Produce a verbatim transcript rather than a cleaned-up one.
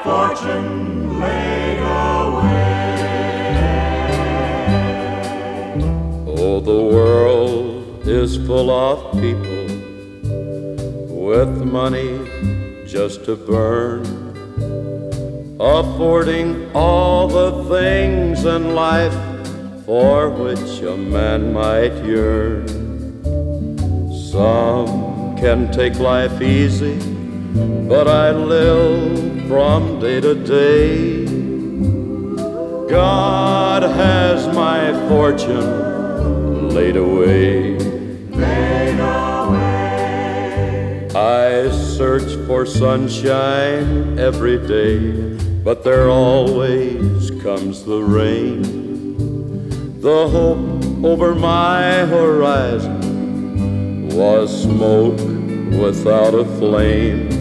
fortune laid away. Oh, the world is full of people with money just to burn, affording all the things in life for which a man might yearn. Some can take life easy, but I live from day to day. God has my fortune laid away. Laid away. I search for sunshine every day, but there always comes the rain. The hope over my horizon was smoke without a flame.